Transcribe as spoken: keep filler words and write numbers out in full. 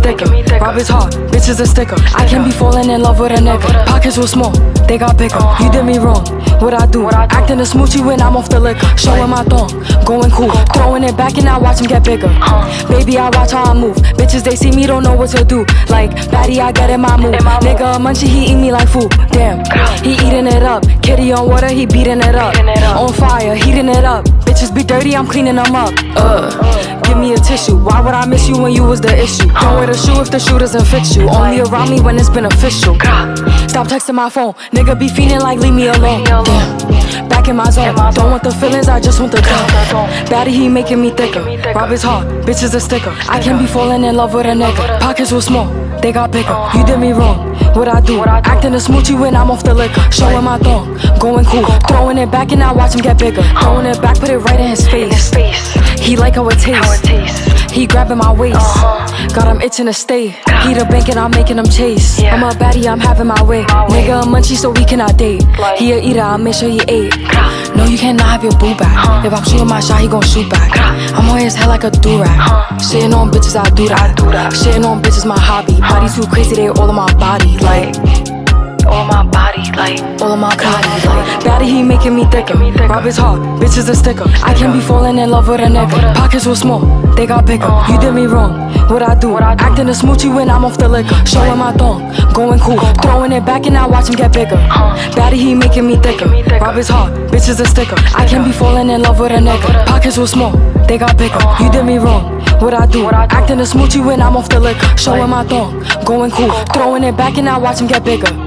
thicker. Rob is hard, bitch is a sticker. I can't be falling in love with a nigga. Pockets were small, they got bigger. You did me wrong, what I do? Acting a smoochie when I'm off the liquor. Showing my thong, going cool. Throwing it back and I watch him get bigger. Baby, I watch how I move. Bitches, they see me, don't know what to do. Like, baddie, I get in my mood. Nigga, a munchie, he eat me like food. Damn, he eating it up. Kitty on water, he beating it up. On fire, heating it up. Bitches be dirty, I'm cleaning them up. Uh, give me a tissue. Why would I miss you when you was the issue? Don't wear the shoe if the shoe doesn't fit you. Only around me when it's beneficial. Stop texting my phone. Nigga be feeling like leave me alone. Damn, back in my zone. Don't want the feelings, I just want the tone. Baddie, he making me thicker. Rob is hard, bitch is a sticker. I can't be falling in love with a nigga. Pockets were small, they got bigger. You did me wrong, what I do? Acting a smoochie when I'm off the liquor. Showing my thong, going cool. Throwing it back and I watch him get bigger. Throwing it back, put it right in his face. He like how it tastes. He grabbing my waist. Got him itching to stay. He the bank and I'm making him chase. I'm a baddie, I'm having my way. Nigga a munchie so we cannot date. He a eater, I'll make sure he ate. No, you cannot have your boo back. If I'm shooting my shot, he gon' shoot back. I'm on his head like a do-rag. Shitting on bitches, I do that. Shitting on bitches, my hobby. Body too crazy, they all in my body. Like, all of my body, like, all of my body, like. Baddie, he making me thicker. Rob is hard, bitch is a sticker. I can't be falling in love with a nigga. Pockets were small, they got bigger. You did me wrong, what I do? Acting a smoochie when I'm off the liquor. Showing my thong, going cool. Throwing it back and I watch him get bigger. Baddie, he making me thicker. Rob is hard, bitch is a sticker. I can't be falling in love with a nigga. Pockets were small, they got bigger. You did me wrong, what I do? Acting a smoochie when I'm off the liquor. Showing my thong, going cool. Throwing it back and I watch him get bigger.